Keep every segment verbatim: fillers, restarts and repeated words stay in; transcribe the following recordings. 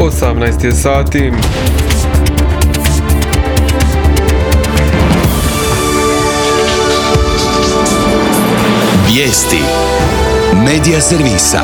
osamnaest je sati. Vijesti Medija servisa.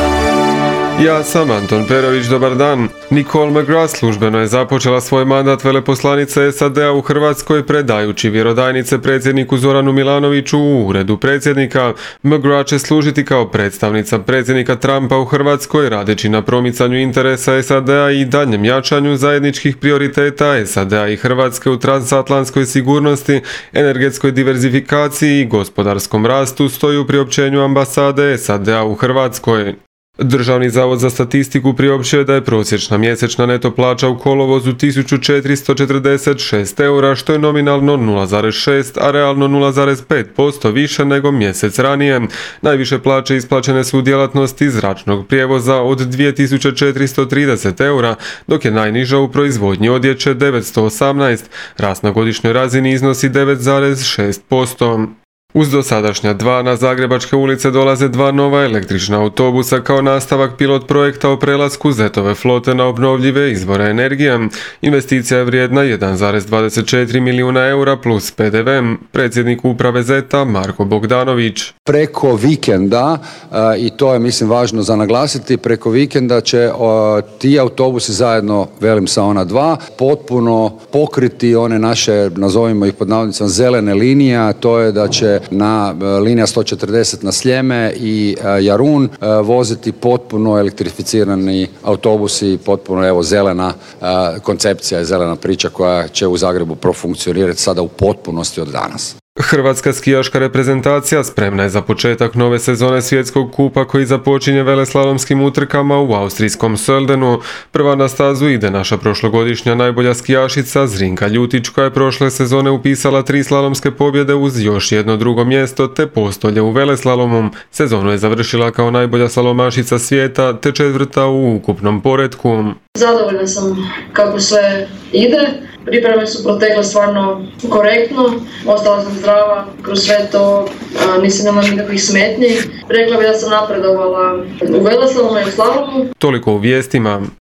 Ja sam Anton Perović, dobar dan. Nicole McGrath službeno je započela svoj mandat veleposlanice S A D-a u Hrvatskoj predajući vjerodajnice predsjedniku Zoranu Milanoviću u uredu predsjednika. McGrath će služiti kao predstavnica predsjednika Trumpa u Hrvatskoj radeći na promicanju interesa S A D-a i daljnjem jačanju zajedničkih prioriteta S A D-a i Hrvatske u transatlantskoj sigurnosti, energetskoj diverzifikaciji i gospodarskom rastu, stoji u priopćenju ambasade S A D-a u Hrvatskoj. Državni zavod za statistiku priopćuje da je prosječna mjesečna neto plaća u kolovozu tisuću četiristo četrdeset šest eura, što je nominalno nula zarez šest, a realno nula zarez pet posto više nego mjesec ranije. Najviše plaće isplaćene su u djelatnosti zračnog prijevoza od dvije tisuće četiristo trideset eura, dok je najniža u proizvodnji odjeće devetsto osamnaest. Rast na godišnjoj razini iznosi devet zarez šest posto. Uz dosadašnja dva na Zagrebačke ulice dolaze dva nova električna autobusa kao nastavak pilot projekta o prelasku ZET-ove flote na obnovljive izvore energije. Investicija je vrijedna jedan zarez dvadeset četiri milijuna eura plus P D V. Predsjednik uprave ZET-a Marko Bogdanović. Preko vikenda, i to je mislim važno za naglasiti, preko vikenda će o, ti autobusi zajedno, velim sa ona dva, potpuno pokriti one naše, nazovimo ih pod navodnicama, zelene linije, a to je da će na linija sto četrdeset na Sljeme i Jarun voziti potpuno elektrificirani autobusi, potpuno evo zelena koncepcija i zelena priča koja će u Zagrebu profunkcionirati sada u potpunosti od danas. Hrvatska skijaška reprezentacija spremna je za početak nove sezone svjetskog kupa koji započinje veleslalomskim utrkama u austrijskom Söldenu. Prva na stazu ide naša prošlogodišnja najbolja skijašica Zrinka Ljutić koja je prošle sezone upisala tri slalomske pobjede uz još jedno drugo mjesto te postolje u veleslalomu. Sezonu je završila kao najbolja slalomašica svijeta te četvrta u ukupnom poretku. Zadovoljna sam kako sve ide. Pripreme su protekle stvarno korektno, ostala sam zdrava kroz sve to, nisam imala nikakvih smetnji. Rekla bih da sam napredovala u veleslalomu i u slalomu. Toliko u vijestima.